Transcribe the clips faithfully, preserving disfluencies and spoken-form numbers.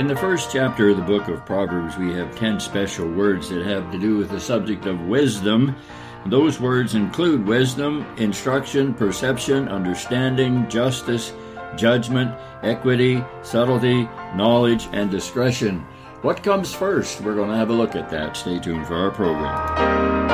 In the first chapter of the book of Proverbs, we have ten special words that have to do with the subject of wisdom. Those words include wisdom, instruction, perception, understanding, justice, judgment, equity, subtlety, knowledge, and discretion. What comes first? We're going to have a look at that. Stay tuned for our program.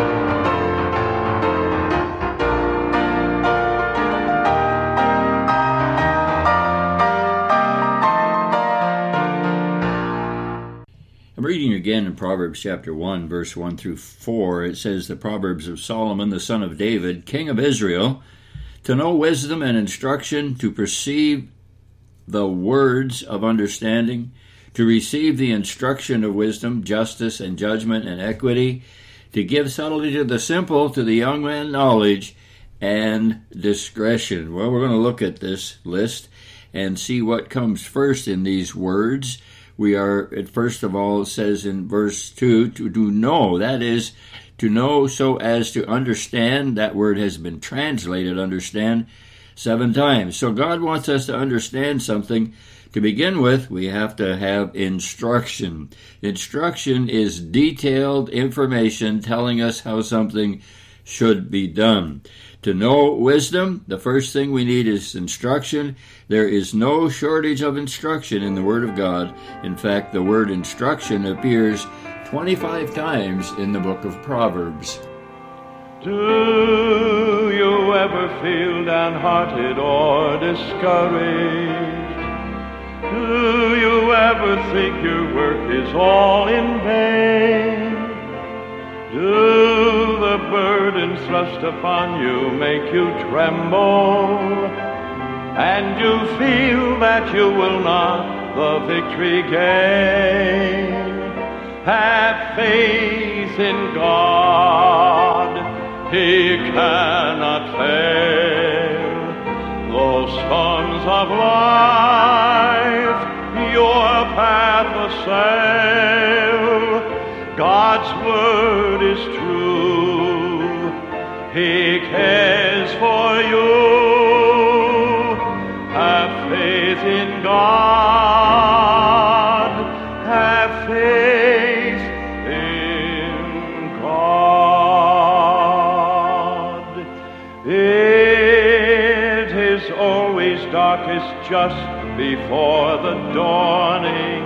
I'm reading again in Proverbs chapter one, verse one through four. It says, the Proverbs of Solomon, the son of David, king of Israel, to know wisdom and instruction, to perceive the words of understanding, to receive the instruction of wisdom, justice, and judgment, and equity, to give subtlety to the simple, to the young man knowledge, and discretion. Well, we're going to look at this list and see what comes first in these words. We are, it first of all, it says in verse two, to, to know, that is, to know so as to understand. That word has been translated, understand, seven times. So God wants us to understand something. To begin with, we have to have instruction. Instruction is detailed information telling us how something should be done. To know wisdom, the first thing we need is instruction. There is no shortage of instruction in the Word of God. In fact, the word instruction appears twenty-five times in the book of Proverbs. Do you ever feel downhearted or discouraged? Do you ever think your work is all in vain? Do the burden thrust upon you make you tremble, and you feel that you will not the victory gain? Have faith in God, He cannot fail. Though storms of life your path assail, God's word is true, He cares for you. Have faith in God, have faith in God. It is always darkest just before the dawning.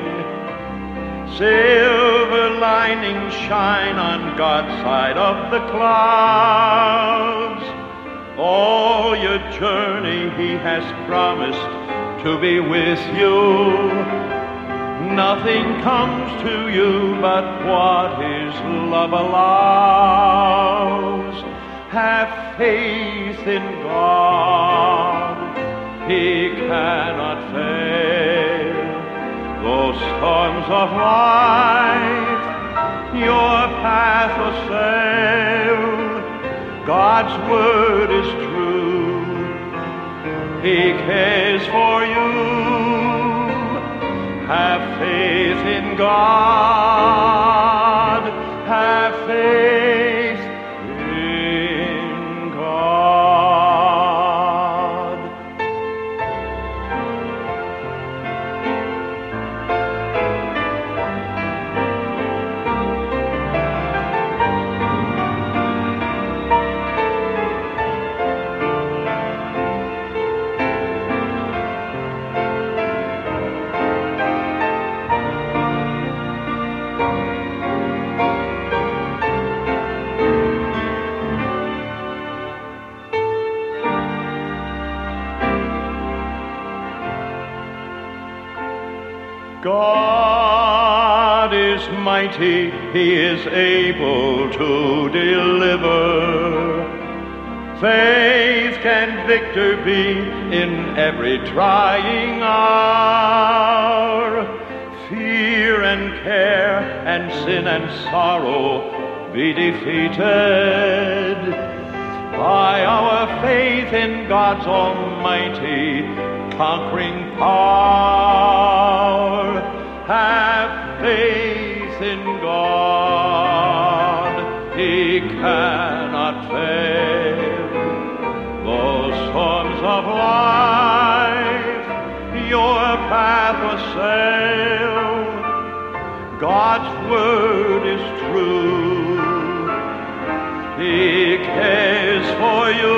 Silver linings shine on God's side of the clouds. All your journey He has promised to be with you. Nothing comes to you but what His love allows. Have faith in God, He cannot fail. Though storms of life your path assail, God's word is true, He cares for you. Have faith in God, have faith in God. God is mighty, He is able to deliver. Faith can victor be in every trying hour. Fear and care and sin and sorrow be defeated by our faith in God's almighty conquering power. Have faith in God, He cannot fail. Those storms of life your path was sail. God's word is true. He cares for you.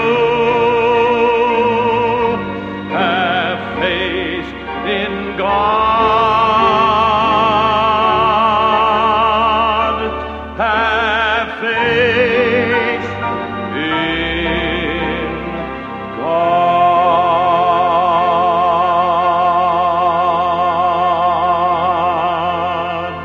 Have faith in God. Have faith in God.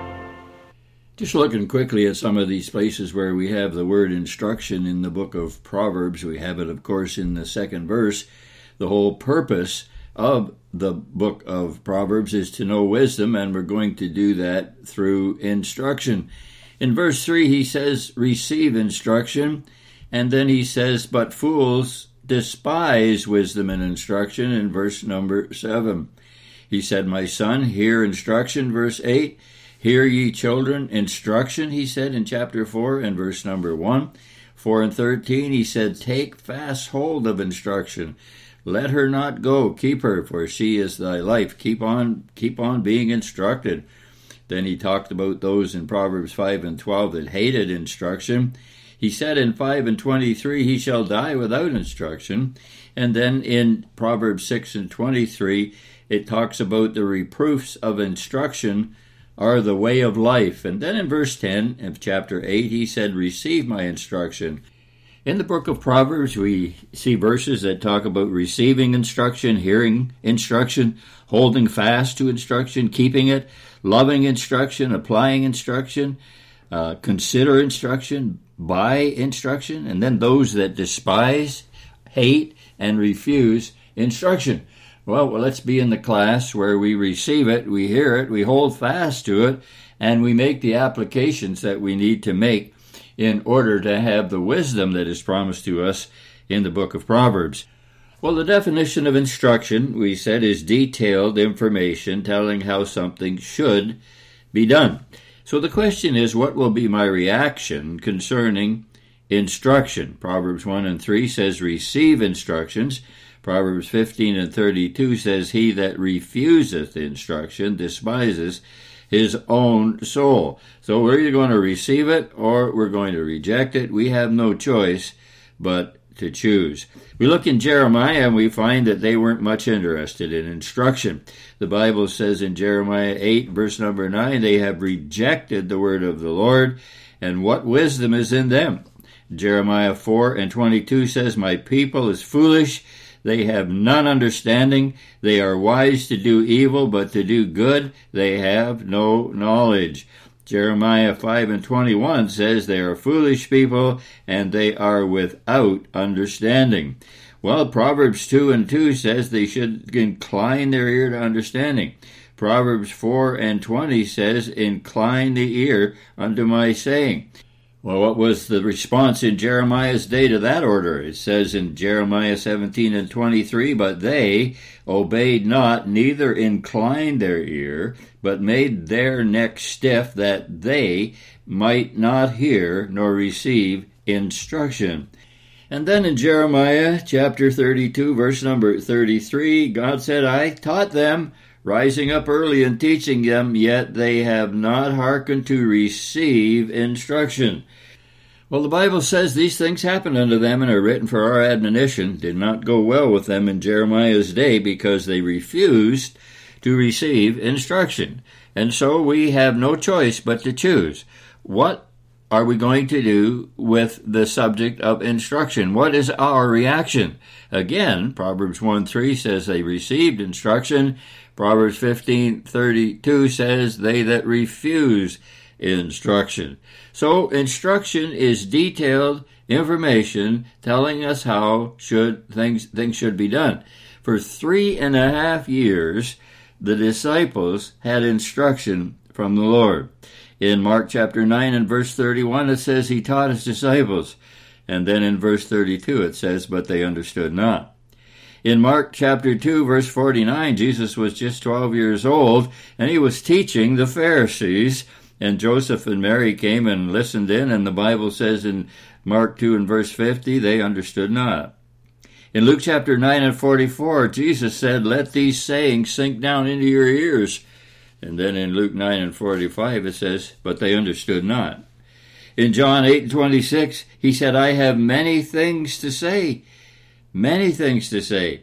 Just looking quickly at some of these places where we have the word instruction in the book of Proverbs. We have it, of course, in the second verse. The whole purpose of the book of Proverbs is to know wisdom, and we're going to do that through instruction. In verse three, he says, receive instruction, and then he says, but fools despise wisdom and instruction in verse number seven. He said, my son, hear instruction, verse eight. Hear ye children, instruction, he said in chapter four and verse number one. four and thirteen, he said, take fast hold of instruction. Let her not go, keep her, for she is thy life. Keep on, keep on being instructed. Then he talked about those in Proverbs five and twelve that hated instruction. He said in five and twenty-three, he shall die without instruction. And then in Proverbs six and twenty-three, it talks about the reproofs of instruction are the way of life. And then in verse ten of chapter eight, he said, receive my instruction. In the book of Proverbs, we see verses that talk about receiving instruction, hearing instruction, holding fast to instruction, keeping it, loving instruction, applying instruction, uh, consider instruction, buy instruction, and then those that despise, hate, and refuse instruction. Well, well, let's be in the class where we receive it, we hear it, we hold fast to it, and we make the applications that we need to make in order to have the wisdom that is promised to us in the book of Proverbs. Well, the definition of instruction, we said, is detailed information telling how something should be done. So the question is, what will be my reaction concerning instruction? Proverbs one and three says, receive instructions. Proverbs fifteen and thirty-two says, he that refuseth instruction despises his own soul. So we're either going to receive it or we're going to reject it. We have no choice but to choose. We look in Jeremiah and we find that they weren't much interested in instruction. The Bible says in Jeremiah eight, verse number nine, they have rejected the word of the Lord, and what wisdom is in them? Jeremiah four and twenty-two says, my people is foolish. They have none understanding. They are wise to do evil, but to do good they have no knowledge. Jeremiah five and twenty-one says they are foolish people, and they are without understanding. Well, Proverbs two and two says they should incline their ear to understanding. Proverbs four and twenty says, incline the ear unto my saying. Well, what was the response in Jeremiah's day to that order? It says in Jeremiah seventeen and twenty-three, but they obeyed not, neither inclined their ear, but made their neck stiff, that they might not hear nor receive instruction. And then in Jeremiah chapter thirty-two, verse number thirty-three, God said, I taught them, rising up early and teaching them, yet they have not hearkened to receive instruction. Well, the Bible says these things happened unto them and are written for our admonition. Did not go well with them in Jeremiah's day because they refused to receive instruction. And so we have no choice but to choose. What are we going to do with the subject of instruction? What is our reaction? Again, Proverbs one three says they received instruction. Proverbs fifteen thirty-two says they that refuse instruction. So instruction is detailed information telling us how should things things should be done. For three and a half years, the disciples had instruction from the Lord. In Mark chapter nine and verse thirty-one, it says he taught his disciples. And then in verse thirty-two, it says, but they understood not. In Mark chapter two, verse forty-nine, Jesus was just twelve years old, and he was teaching the Pharisees. And Joseph and Mary came and listened in, and the Bible says in Mark two and verse fifty, they understood not. In Luke chapter nine and forty-four, Jesus said, let these sayings sink down into your ears. And then in Luke nine and forty-five it says, but they understood not. In John eight and twenty-six, he said, I have many things to say, many things to say.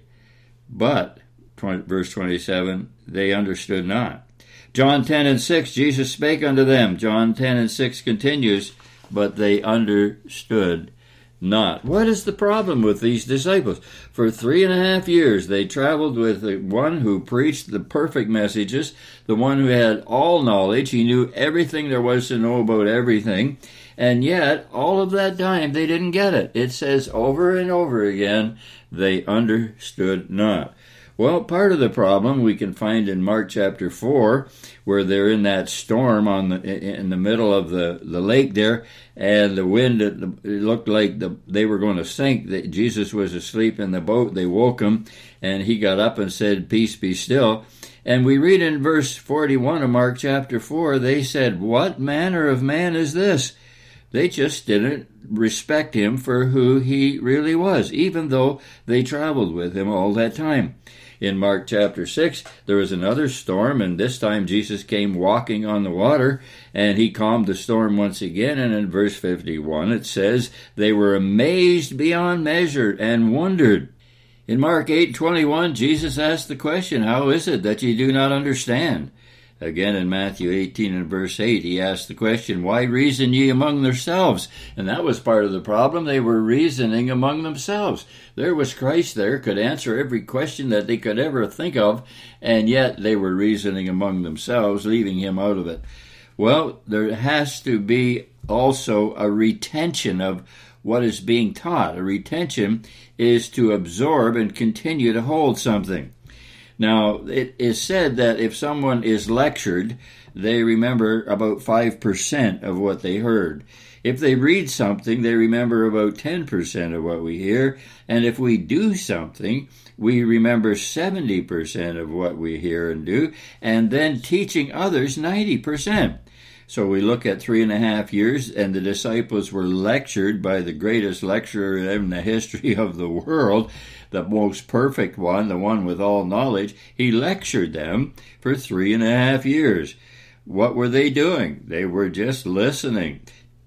But, verse twenty-seven, they understood not. John ten and six, Jesus spake unto them. John ten and six continues, but they understood not. What is the problem with these disciples? For three and a half years they traveled with the one who preached the perfect messages, the one who had all knowledge. He knew everything there was to know about everything. And yet, all of that time, they didn't get it. It says over and over again, they understood not. Well, part of the problem we can find in Mark chapter four, where they're in that storm on the in the middle of the, the lake there, and the wind, it looked like the, they were going to sink. That Jesus was asleep in the boat. They woke him, and he got up and said, peace be still. And we read in verse forty-one of Mark chapter four, they said, what manner of man is this? They just didn't respect him for who he really was, even though they traveled with him all that time. In Mark chapter six, there was another storm, and this time Jesus came walking on the water, and he calmed the storm once again. And in verse fifty-one, it says, they were amazed beyond measure and wondered. In Mark eight twenty-one, Jesus asked the question, how is it that ye do not understand? Again, in Matthew eighteen and verse eight, he asked the question, why reason ye among yourselves? And that was part of the problem. They were reasoning among themselves. There was Christ there, could answer every question that they could ever think of, and yet they were reasoning among themselves, leaving him out of it. Well, there has to be also a retention of what is being taught. A retention is to absorb and continue to hold something. Now, it is said that if someone is lectured, they remember about five percent of what they heard. If they read something, they remember about ten percent of what we hear. And if we do something, we remember seventy percent of what we hear and do. And then teaching others, ninety percent. So we look at three and a half years, and the disciples were lectured by the greatest lecturer in the history of the world, the most perfect one, the one with all knowledge. He lectured them for three and a half years. What were they doing? They were just listening.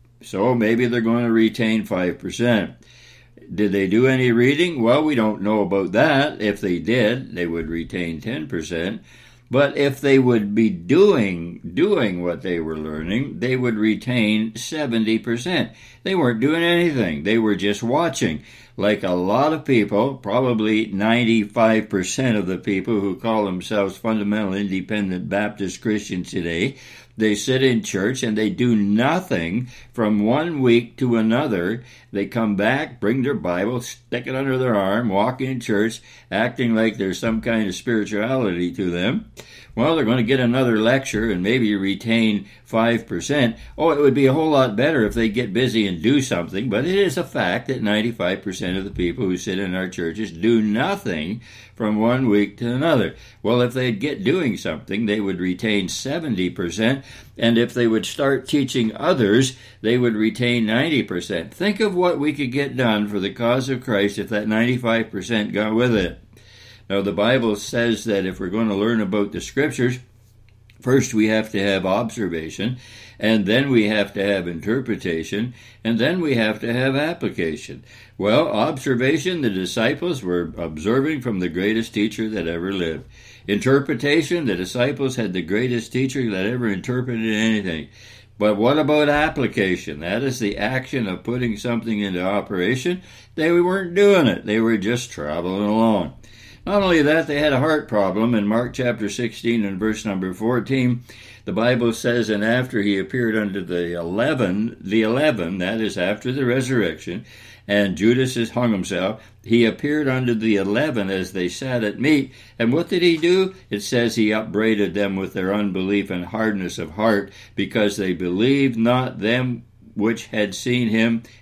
So maybe they're going to retain five percent. Did they do any reading? Well, we don't know about that. If they did, they would retain ten percent. But if they would be doing doing what they were learning, they would retain seventy percent. They weren't doing anything. They were just watching. Like a lot of people, probably ninety-five percent of the people who call themselves fundamental independent Baptist Christians today, they sit in church and they do nothing from one week to another. They come back, bring their Bible, stick it under their arm, walk in church, acting like there's some kind of spirituality to them. Well, they're going to get another lecture and maybe retain five percent. Oh, it would be a whole lot better if they get busy and do something, but it is a fact that ninety-five percent of the people who sit in our churches do nothing from one week to another. Well, if they'd get doing something, they would retain seventy percent, and if they would start teaching others, they would retain ninety percent. Think of what we could get done for the cause of Christ if that ninety-five percent got with it. Now, the Bible says that if we're going to learn about the Scriptures, first we have to have observation, and then we have to have interpretation, and then we have to have application. Well, observation, the disciples were observing from the greatest teacher that ever lived. Interpretation, the disciples had the greatest teacher that ever interpreted anything. But what about application? That is the action of putting something into operation. They weren't doing it. They were just traveling along. Not only that, they had a heart problem. In Mark chapter sixteen and verse number fourteen, the Bible says, and after he appeared unto the eleven, the eleven, that is after the resurrection, and Judas has hung himself, he appeared unto the eleven as they sat at meat. And what did he do? It says he upbraided them with their unbelief and hardness of heart, because they believed not them which had seen him,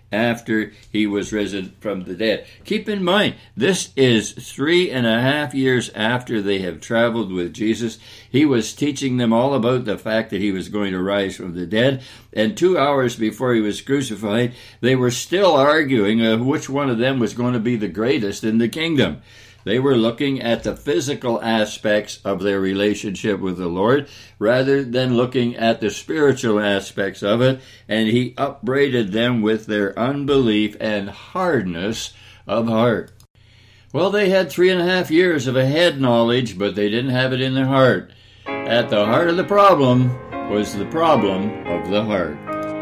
after he was risen from the dead. Keep in mind, this is three and a half years after they have traveled with Jesus. He was teaching them all about the fact that he was going to rise from the dead. And two hours before he was crucified, they were still arguing uh, which one of them was going to be the greatest in the kingdom. They were looking at the physical aspects of their relationship with the Lord rather than looking at the spiritual aspects of it, and he upbraided them with their unbelief and hardness of heart. Well, they had three and a half years of a head knowledge, but they didn't have it in their heart. At the heart of the problem was the problem of the heart.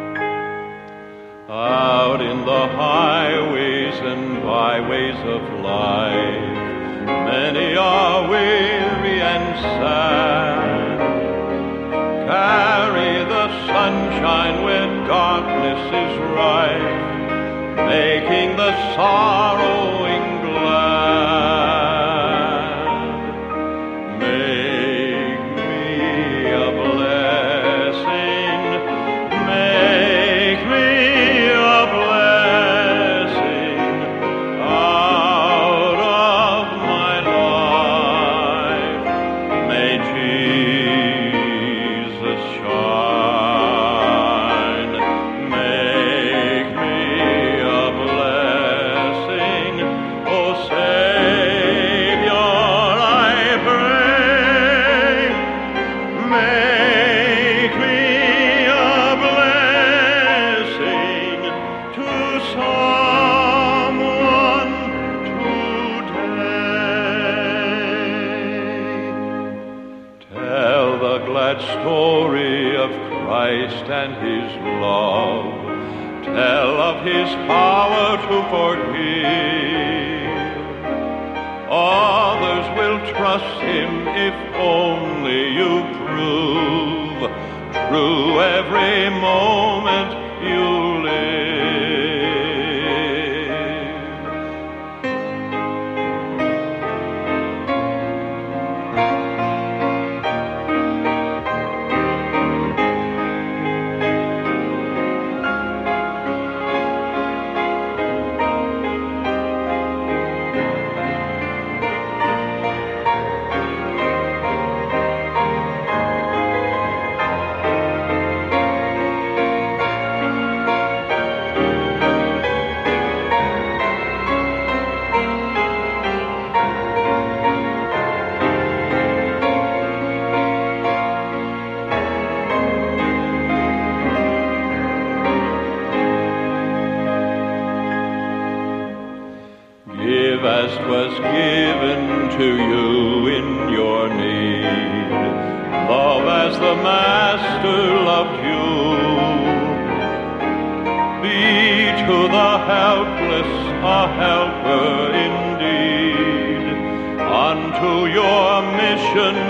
Out in the highways and byways of life, many are weary and sad. Carry the sunshine where darkness is rife, making the sorrowing glad. Make me a blessing, make me a blessing out of my life. May Jesus shine. Make me a blessing, oh Savior, I pray. Make me a blessing to someone today. Tell the glad story of Christ and his love. Tell of his power to forgive. Others will trust him if only you prove true every moment you live. Give as 'twas given to you in your need. Love as the Master loved you. Be to the helpless a helper indeed. Unto your mission